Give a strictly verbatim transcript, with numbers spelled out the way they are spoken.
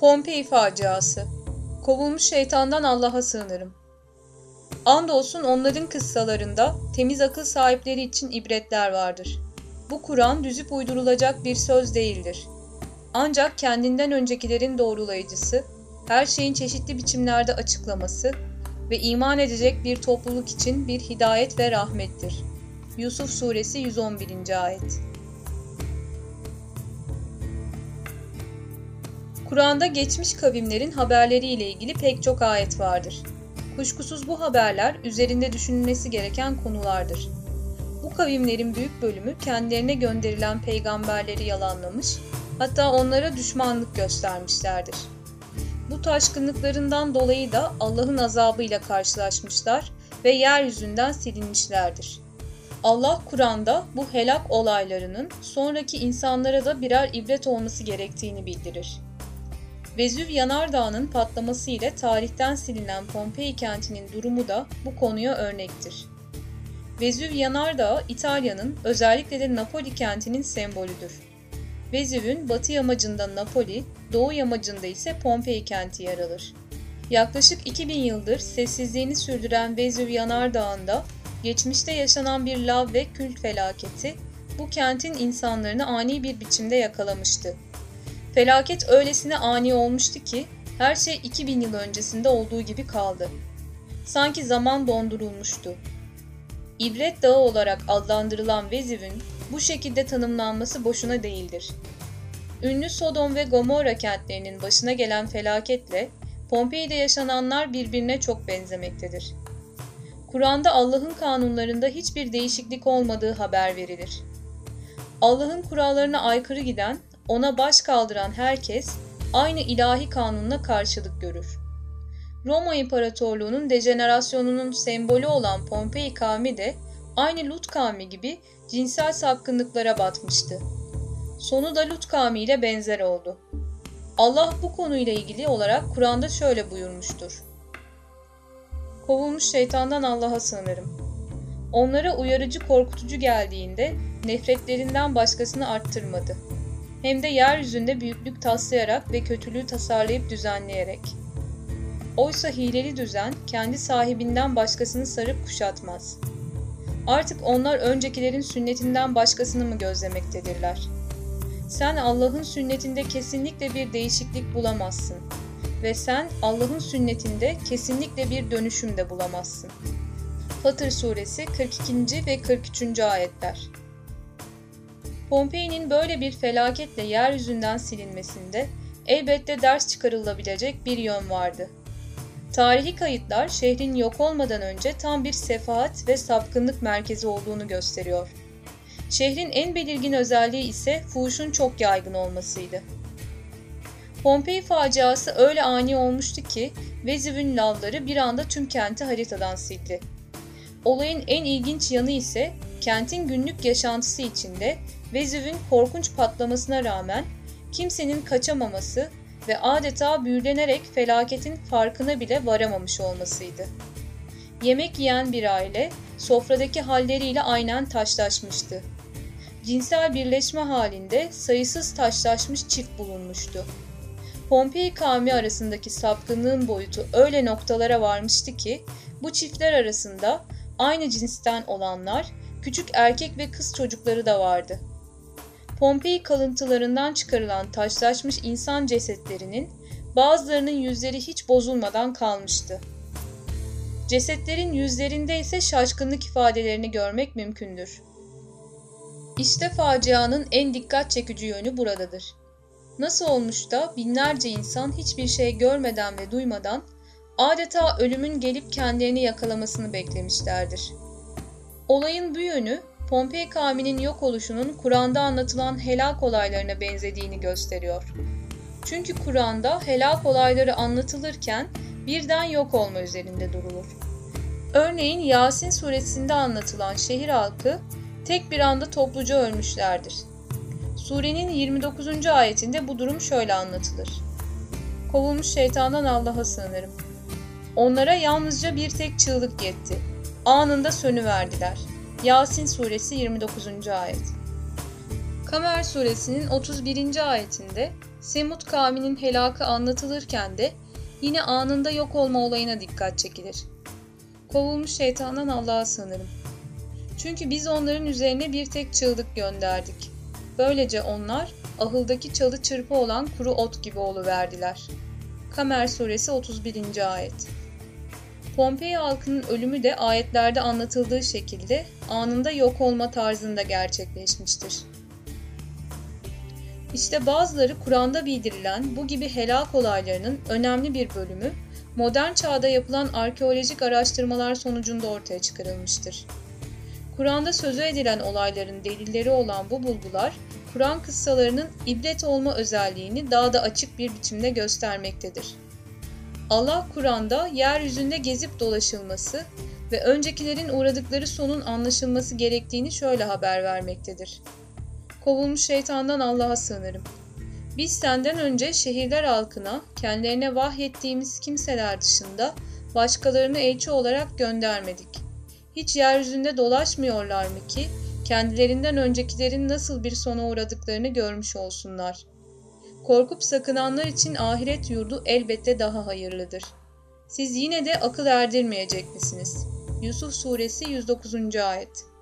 Pompei faciası. Kovulmuş şeytandan Allah'a sığınırım. Andolsun onların kıssalarında temiz akıl sahipleri için ibretler vardır. Bu Kur'an düzüp uydurulacak bir söz değildir. Ancak kendinden öncekilerin doğrulayıcısı, her şeyin çeşitli biçimlerde açıklaması ve iman edecek bir topluluk için bir hidayet ve rahmettir. Yusuf Suresi yüz on birinci ayet. Kur'an'da geçmiş kavimlerin haberleriyle ilgili pek çok ayet vardır. Kuşkusuz bu haberler üzerinde düşünülmesi gereken konulardır. Bu kavimlerin büyük bölümü kendilerine gönderilen peygamberleri yalanlamış, hatta onlara düşmanlık göstermişlerdir. Bu taşkınlıklarından dolayı da Allah'ın azabıyla karşılaşmışlar ve yeryüzünden silinmişlerdir. Allah Kur'an'da bu helak olaylarının sonraki insanlara da birer ibret olması gerektiğini bildirir. Vezüv yanardağının patlaması ile tarihten silinen Pompei kentinin durumu da bu konuya örnektir. Vezüv yanardağı İtalya'nın, özellikle de Napoli kentinin sembolüdür. Vezüv'ün batı yamacında Napoli, doğu yamacında ise Pompei kenti yer alır. Yaklaşık iki bin yıldır sessizliğini sürdüren Vezüv yanardağında geçmişte yaşanan bir lav ve kült felaketi bu kentin insanlarını ani bir biçimde yakalamıştı. Felaket öylesine ani olmuştu ki her şey iki bin yıl öncesinde olduğu gibi kaldı. Sanki zaman dondurulmuştu. İbret Dağı olarak adlandırılan Vezüv'ün bu şekilde tanımlanması boşuna değildir. Ünlü Sodom ve Gomorra kentlerinin başına gelen felaketle Pompei'de yaşananlar birbirine çok benzemektedir. Kur'an'da Allah'ın kanunlarında hiçbir değişiklik olmadığı haber verilir. Allah'ın kurallarına aykırı giden, ona baş kaldıran herkes aynı ilahi kanunla karşılık görür. Roma İmparatorluğu'nun dejenerasyonunun sembolü olan Pompei kavmi de aynı Lut kavmi gibi cinsel sapkınlıklara batmıştı. Sonu da Lut kavmiyle benzer oldu. Allah bu konuyla ilgili olarak Kur'an'da şöyle buyurmuştur. Kovulmuş şeytandan Allah'a sığınırım. Onlara uyarıcı korkutucu geldiğinde nefretlerinden başkasını arttırmadı. Hem de yeryüzünde büyüklük taslayarak ve kötülüğü tasarlayıp düzenleyerek. Oysa hileli düzen kendi sahibinden başkasını sarıp kuşatmaz. Artık onlar öncekilerin sünnetinden başkasını mı gözlemektedirler? Sen Allah'ın sünnetinde kesinlikle bir değişiklik bulamazsın ve sen Allah'ın sünnetinde kesinlikle bir dönüşüm de bulamazsın. Fatır Suresi kırk ikinci ve kırk üçüncü ayetler. Pompei'nin böyle bir felaketle yeryüzünden silinmesinde elbette ders çıkarılabilecek bir yön vardı. Tarihi kayıtlar şehrin yok olmadan önce tam bir sefahat ve sapkınlık merkezi olduğunu gösteriyor. Şehrin en belirgin özelliği ise fuhuşun çok yaygın olmasıydı. Pompei faciası öyle ani olmuştu ki Vezüv'ün lavları bir anda tüm kenti haritadan sildi. Olayın en ilginç yanı ise kentin günlük yaşantısı içinde Vezüv'ün korkunç patlamasına rağmen kimsenin kaçamaması ve adeta büyülenerek felaketin farkına bile varamamış olmasıydı. Yemek yiyen bir aile sofradaki halleriyle aynen taşlaşmıştı. Cinsel birleşme halinde sayısız taşlaşmış çift bulunmuştu. Pompei kavmi arasındaki sapkınlığın boyutu öyle noktalara varmıştı ki bu çiftler arasında aynı cinsten olanlar, küçük erkek ve kız çocukları da vardı. Pompei kalıntılarından çıkarılan taşlaşmış insan cesetlerinin bazılarının yüzleri hiç bozulmadan kalmıştı. Cesetlerin yüzlerinde ise şaşkınlık ifadelerini görmek mümkündür. İşte facianın en dikkat çekici yönü buradadır. Nasıl olmuş da binlerce insan hiçbir şey görmeden ve duymadan adeta ölümün gelip kendilerini yakalamasını beklemişlerdir. Olayın bu yönü Pompei kavminin yok oluşunun Kur'an'da anlatılan helak olaylarına benzediğini gösteriyor. Çünkü Kur'an'da helak olayları anlatılırken birden yok olma üzerinde durulur. Örneğin Yasin suresinde anlatılan şehir halkı tek bir anda topluca ölmüşlerdir. Surenin yirmi dokuzuncu ayetinde bu durum şöyle anlatılır. Kovulmuş şeytandan Allah'a sığınırım. Onlara yalnızca bir tek çığlık yetti. Anında sönüverdiler. Yasin suresi yirmi dokuzuncu ayet. Kamer suresinin otuz birinci ayetinde Semud kavminin helakı anlatılırken de yine anında yok olma olayına dikkat çekilir. Kovulmuş şeytandan Allah'a sığınırım. Çünkü biz onların üzerine bir tek çığlık gönderdik. Böylece onlar ahıldaki çalı çırpı olan kuru ot gibi oluverdiler. Kamer Suresi otuz birinci ayet. Pompei halkının ölümü de ayetlerde anlatıldığı şekilde anında yok olma tarzında gerçekleşmiştir. İşte bazıları Kur'an'da bildirilen bu gibi helak olaylarının önemli bir bölümü modern çağda yapılan arkeolojik araştırmalar sonucunda ortaya çıkarılmıştır. Kur'an'da sözü edilen olayların delilleri olan bu bulgular, Kur'an kıssalarının ibret olma özelliğini daha da açık bir biçimde göstermektedir. Allah Kur'an'da yeryüzünde gezip dolaşılması ve öncekilerin uğradıkları sonun anlaşılması gerektiğini şöyle haber vermektedir. Kovulmuş şeytandan Allah'a sığınırım. Biz senden önce şehirler halkına kendilerine vahyettiğimiz kimseler dışında başkalarını elçi olarak göndermedik. Hiç yeryüzünde dolaşmıyorlar mı ki kendilerinden öncekilerin nasıl bir sona uğradıklarını görmüş olsunlar. Korkup sakınanlar için ahiret yurdu elbette daha hayırlıdır. Siz yine de akıl erdirmeyecek misiniz? Yusuf Suresi yüz dokuzuncu ayet.